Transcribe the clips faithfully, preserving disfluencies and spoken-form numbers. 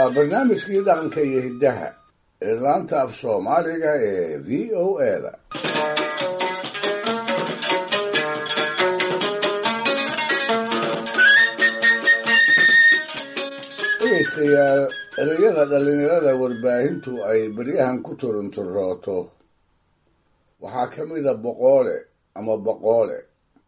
waa barnaamijkii dhaqanka iyo hiddaha ee laanta af soomaaliga ee v o eda dhegaystayaal ereyada dhallinyarada warbaahintu ay beryahan ku turunturooto waxaa ka mida boqoole ama boqoole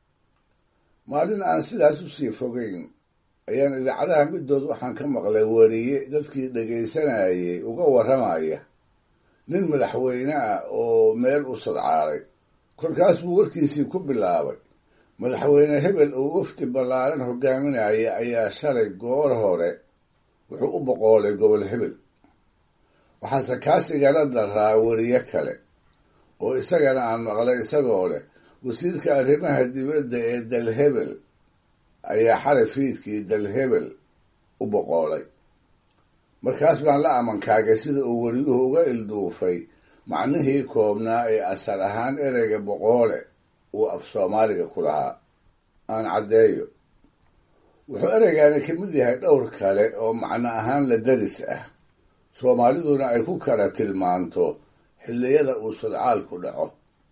maalin aan sidaas usii fogeyn ayaan idaacadaha middood waxaan ka maqlay weriye dadkii dhegaysanayay uga warramaya nin madaxweyne ah oo meel u sadcaalay kolkaas buu warkiisii ku bilaabay madaxweyne hebel oo wafdi ballaaran hogaaminaya ayaa shalay goor hore wuxuu u boqoolay gobol hebel waxaase kaasigala daraa weriye kale oo isagana aan maqlay isagoo leh wasiirka arrimaha dibadda ee dalhebel ayaa xalay fiidkii dalhebel u boqoolay markaas baan la amankaagay sida uu weriyuhu uga ilduufay macnihii koobnaa ee asal ahaan ereyga boqoole uu af soomaaliga ku lahaa aan caddeeyo wuxuu ereygaani ka mid yahay dhowr kale oo macno ahaan la daris ah soomaaliduna ay ku kala tilmaanto xilliyada uu sadcaalku dhaco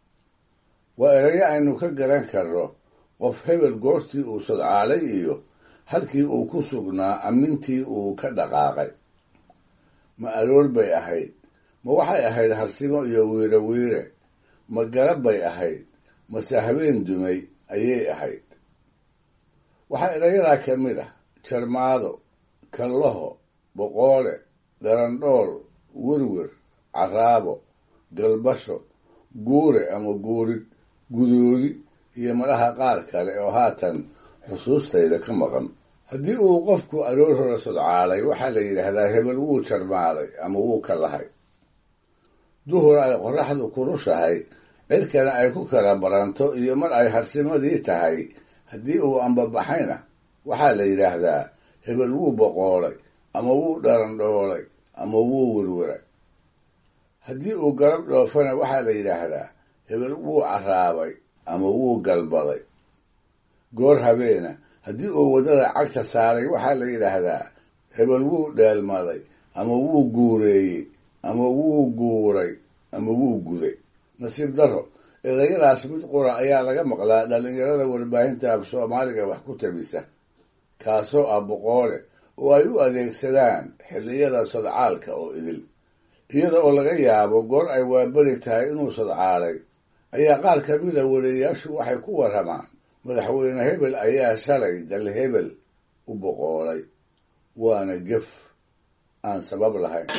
waa erayo aynu ka garan karno qof hebel goortii uu sadcaalay iyo halkii uu ku sugnaa ammintii uu ka dhaqaaqay ma aroor bay ahayd ma waxay ahayd harsimo iyo wiire wiire ma garab bay ahayd mase habeen dumay ayay ahayd waxaa erayadaa ka mid ah jarmaado kallaho boqoole dharandhool werwer carraabo galbasho guure ama guurid gudoodi iyo malaha qaar kale oo haatan xusuustayda ka maqan haddii uu qofku aroor hore sadcaalay waxaa la yidhaahdaa hebel wuu jarmaaday ama wuu ka lahay duhur ay qorraxdu kurushahay cirkana ay ku kala baranto iyo mar ay harsimadii tahay haddii uu ambabaxayna waxaa la yidhaahdaa hebel wuu boqoolay ama wuu dharandhoolay ama wuu werweray haddii uu garab dhoofana waxaa la yidhaahdaa hebel wuu carraabay ama wuu galbaday goor habeena haddii uu waddada cagta saaray waxaa la yidhaahdaa hebel wuu dheelmaday ama wuu guureeyey ama wuu guuray ama wuu guday nasiib darro erayadaas mid qura ayaa laga maqlaa dhallinyarada warbaahinta af soomaaliga wax ku tabisa kaasoo ah boqoole oo ay u adeegsadaan xilliyada sadcaalka oo idil iyada oo laga yaabo goor ay waabari tahay inuu sadcaalay ayaa qaar ka mida weriyayaashu waxay ku warramaan madaxweyne hebel ayaa shalay dalhebel u boqoolay waana gef aan sabab lahayn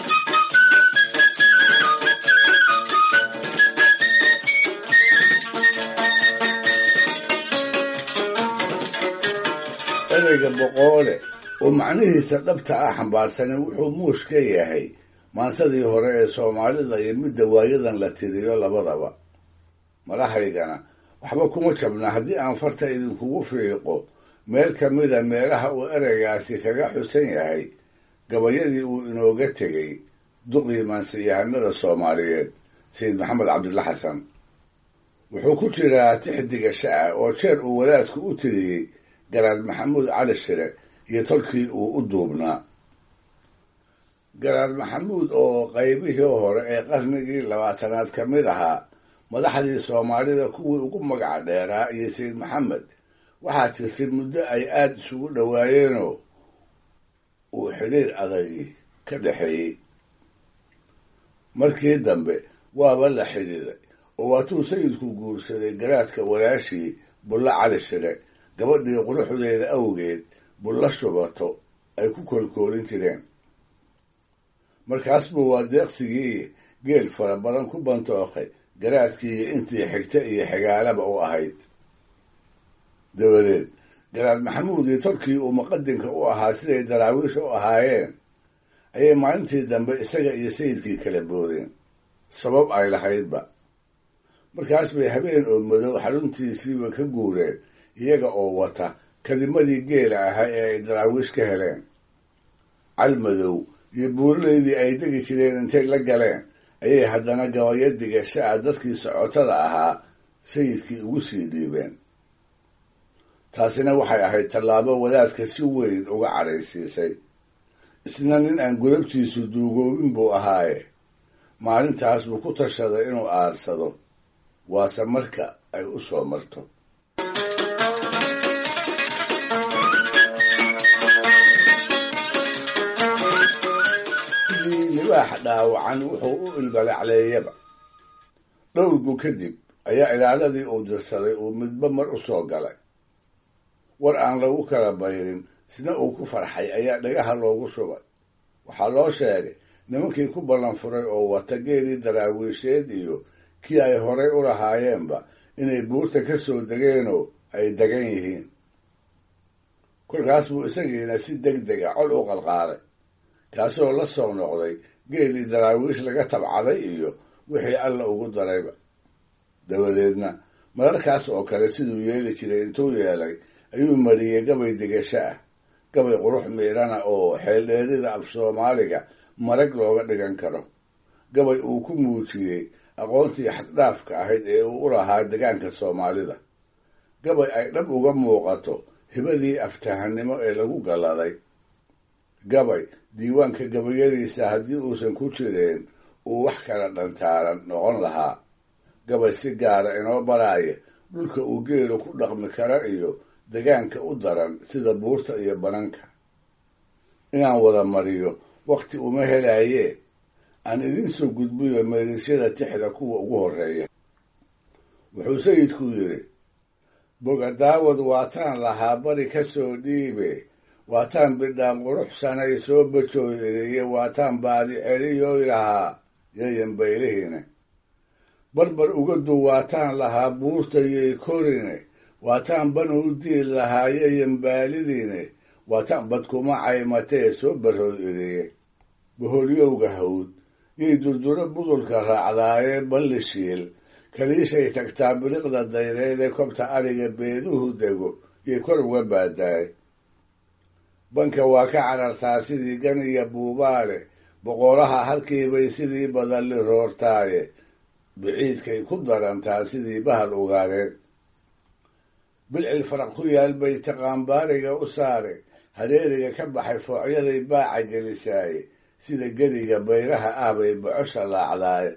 ereyga boqoole oo macnihiisa dhabta ah xambaarsani wuxuu muush ka yahay maansadii hore ee soomaalida iyo midda waayadan la tiriyo labadaba madahaygana waxba kuma jabna haddii aan farta idinkugu fiiqo meel ka mida meelaha uu ereygaasi kaga xusan yahay gabayadii uu inooga tegey duqii maansiyahanada soomaaliyeed sayid maxamed cabdilla xasan wuxuu ku jiraa tixdiga sha'a oo jeer uu wadaadku u tiriyey garaad maxamuud cali shire iyo tolkii uu u duubnaa garaad maxamuud oo qaybihii hore ee qarnigii labaatanaad ka mid ahaa madaxdii soomaalida kuwii ugu magaca dheeraa iyo sayid maxamed waxaa jirtay muddo ay aada isugu dhowaayeenoo uu xidhiir adagi ka dhexeeyey markii dambe waaba la xidhiiray oo waatuu sayidku guursaday garaadka walaashii bulla cali shire gabadhii quruxdeeda awgeed bulla shubato ay ku koolkoolin jireen markaas buu waa deeqsigii geel fara badan ku bantookay garaadkii intii xigta iyo xigaalaba u ahayd dabadeed garaad maxamuud iyo tolkii uu muqadinka u ahaa siday daraawiisha u ahaayeen ayay maalintii dambe isaga iyo sayidkii kala boodeen sabab ay lahaydba markaas bay habeen oo madow xaruntiisiiba ka guureen iyaga oo wata kadimadii geela ahaa ee ay daraawiish ka heleen calmadow iyo buuraleydii ay degi jireen intay la galeen ayay haddana gabayadiga sha'a dadkii socotada ahaa sayidkii ugu sii dhiibeen taasina waxay ahayd tallaabo wadaadka si weyn uga cadhaysiisay isna nin aan godabtiisu duugoobin buu ahaaye maalintaas buu ku tashaday inuu aarsado waase marka ay u soo marto sidii libaax dhaawacan wuxuu u ilbalacleeyaba dhowrgu kadib ayaa ilaaladii uu dirsaday uu midba mar u soo galay war aan lagu kala bayrin sina uu ku farxay ayaa dhagaha loogu shubay waxaa loo sheegay nimankii ku ballan furay oo wata geelii daraawiisheed iyo kii ay horay u lahaayeenba inay buurta ka soo degeenoo ay degan yihiin kolkaas buu isagiina si deg dega col u qalqaalay kaasoo la soo noqday geelii daraawiish laga tabcaday iyo wixii alla ugu darayba dabadeedna mararkaas oo kale siduu yeeli jiray intuu yeelay ayuu mariyey gabay degasho ah gabay qurux miidhana oo xeeldheerida af soomaaliga marag looga dhigan karo gabay uu ku muujiyey aqoontii xaddhaafka ahayd ee uu u lahaa degaanka soomaalida gabay ay dhab uga muuqato hibadii aftahannimo ee lagu galladay gabay diiwaanka gabayadiisa haddii uusan ku jireen uu wax kala dhantaaran noqon lahaa gabay si gaara inoo baraaya dhulka uu geelu ku dhaqmi kara iyo degaanka u daran sida buurta iyo bananka inaan wada mariyo wakhti uma helaayee aan idiin soo gudbiyo meelisyada tixda kuwa ugu horreeya wuxuu sayidku yidhi bogadaawad waataan lahaa bari ka soo dhiibe waataan bidhaan quruxsanay soo bajooy eriye waataan baadi celiyooy lahaa yayan baylihine barbar uga duwaataan lahaa buurtayay korine waataan ban u diil lahaa yayan baalidiine waataan badkuma caymatee soo barrood eriye boholyowga hawd yay durduro budulka raacdaayee balli shiil kaliishay tagtaa biliqda dayreed ee kobta ariga beeduhu dego yay kor uga baadaay banka waa ka carartaa sidii ganiya buubaale boqolaha halkiibay sidii badalli roortaaye biciidkay ku darantaa sidii bahal ugaareen bilcil faraq ku yaal bay taqaanbaariga u saare hareeriga ka baxay foocyaday baaca gelisaaye sida geriga bayraha ah bay bocosha laacdaaye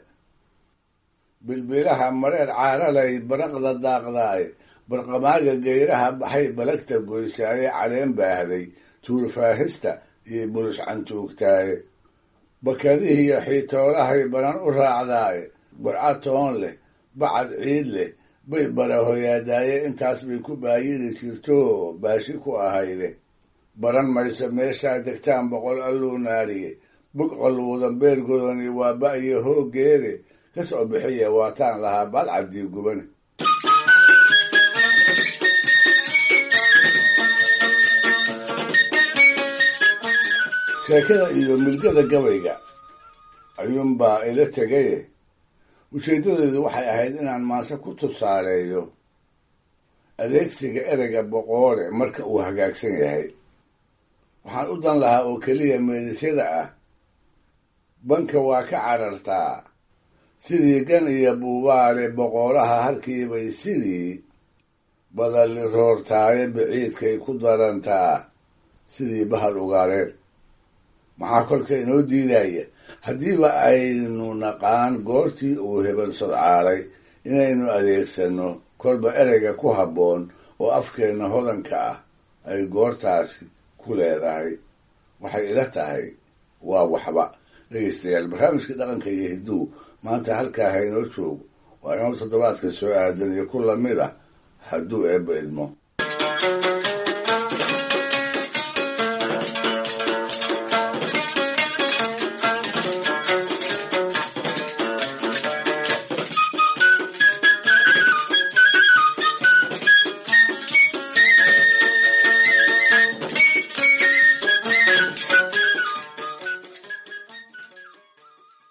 bilbilaha mareer caaralay baraqda daaqdaaye barqamaaga geyraha baxay balagta goysaaye caleen baahday tuurfaahista iyo bulush cantuugtaaye bakadihiiyo xiitoolahay banan u raacdaaye burca toon leh bacad ciid leh bay barahoyaadaaye intaas bay ku baayiri jirto baashi ku ahayde baran mayso meeshaa degtaan boqol alluu naariye bog qalluudan beergodani waa ba'yo hooggeede ka soo bixiya waataan lahaa badcaddii gubane sheekada iyo milgada gabayga ayuunbaa ila tegaye ujeeddadeedu waxay ahayd inaan maase ku tusaaleeyo adeegsiga ereyga boqoole marka uu hagaagsan yahay waxaan u dan lahaa oo keliya meelisyada ah banka waa ka carartaa sidii gan iyo buubaale boqolaha halkiibay sidii badalli roortaaye biciidkay ku darantaa sidii bahal ugaareen maxaa kolka inoo diidaya haddiiba aynu naqaan goortii uu hebel sodcaalay inaynu adeegsanno kolba ereyga ku habboon oo afkeenna hodanka ah ay goortaasi ku leedahay waxay ila tahay waa waxba dhegaystayaal barnaamijka dhaqanka iyo hidduu maanta halkaa haynoo joogo waa inoo toddobaadka soo aadan iyo ku lamid ah hadduu eebba idmo